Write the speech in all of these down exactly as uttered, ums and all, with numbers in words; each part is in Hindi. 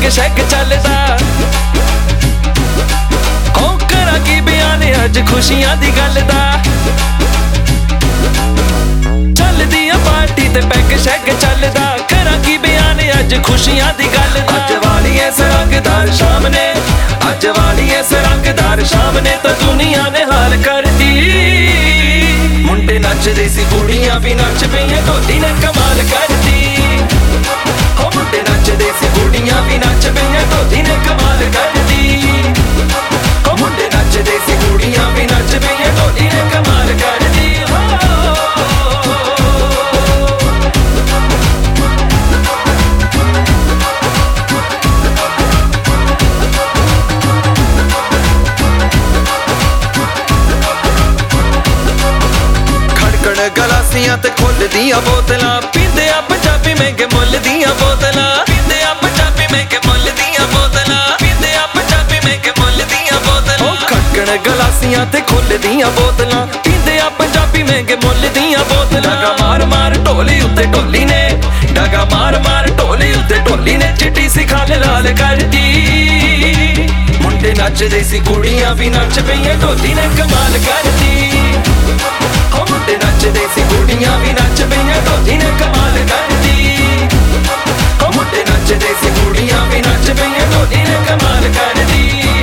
पैग शैग चलदा हो करा की बयान अज खुशियां दी गल दा चलदी आ पार्टी ते पैग शैग चलदा करा की बयान अज खुशियां दी गल दा अज वाली ऐ सरंगदार शाम ने अज वाली ऐ सरंगदार शाम ने तो दुनिया ने हाल कर दी मुंडे नचदे सी कुड़ियां भी नच पईयां ढोली ने कमाल कर दी हो मुंडे नचदे सी कुड़ियां भी नच पईयां ढोली ने कमाल कर दी हो मुंडे नचदे सी कुड़ियां भी नच पईयां ढोली ने कमाल कर दी गलासियां ते खोल दियां बोतलां पींदे आ पंजाबी महंगे मुल दियां बोतलां पींदे आ पंजाबी महंगे मुल दियां बोतलां पींदे आ पंजाबी महंगे मुल दियां बोतलां खड़कण गलासियां ते खोल दियां बोतलां पींदे आ पंजाबी महंगे मुल दियां बोतलां डगा मार मार ढोली उत्ते ढोली ने डगा मार मार ढोली उत्ते ढोली ने चिट्टी सी खाल लाल कर दी मुंडे नचदे सी कुड़ियां भी नच पईयां ढोली ने कमाल कर दी हो मुंडे नचदे सी कुड़ियां भी नच पईयां ढोली ने कमाल कर दी हो मुंडे नचदे सी कुड़ियां भी नच पईयां ढोली ने कमाल कर दी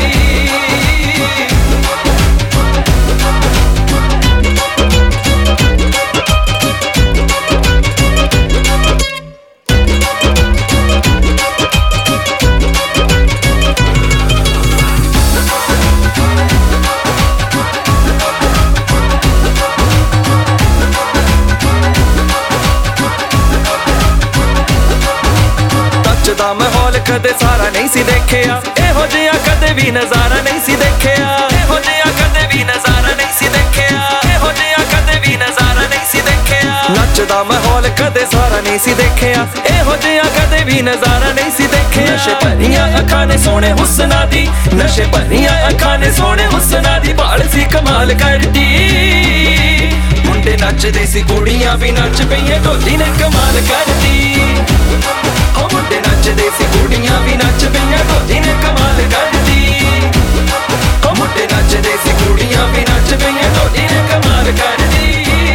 दा माहौल कदे सारा नहीं सी देखिया एहो जिहा कदे भी नजारा नहीं सी देखिया एहो जिहा कदे भी नजारा नहीं सी देखिया एहो जिहा कदे भी नजारा नहीं सी देखिया नचदा माहौल कदे सारा नहीं सी देखिया एहो जिहा कदे भी नजारा नहीं सी देखिया नशे भरियां अखां ने सोने हुस्ना दी नशे भरियां अखां ने सोने हुस्ना दी बाल सी कमाल करदी मुंडे नचदे सी कुड़ियां भी नच पईयां ढोली ने कमाल करदी हो मुंडे नचदे सी कुड़ियां भी नच पईयां ढोली ने कमाल कर दी हो मुंडे नचदे सी कुड़ियां भी नच पईयां ढोली ने कमाल कर दी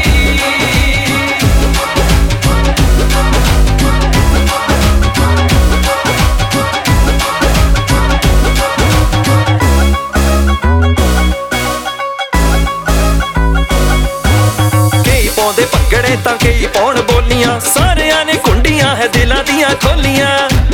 कई पाउंदे भंगड़े तां कई पाउण बोलियां सारियां ने कुंडियां है दिलां दियां खोलियां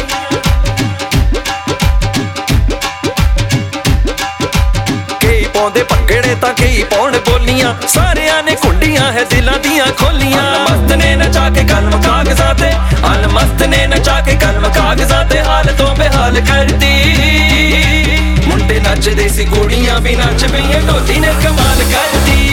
कई पाउंदे भंगड़े तां कई पाउण बोलियां सारियां ने कुंडियां है दिलां दियां खोलियां मस्त ने नचा के कलम कागज़ां ते अल मस्त ने नचा के कलम कागज़ां ते हाल तो बेहाल कर दी मुंडे नचदे सी कुड़ियां भी नच पईयां ढोली ने कमाल कर दी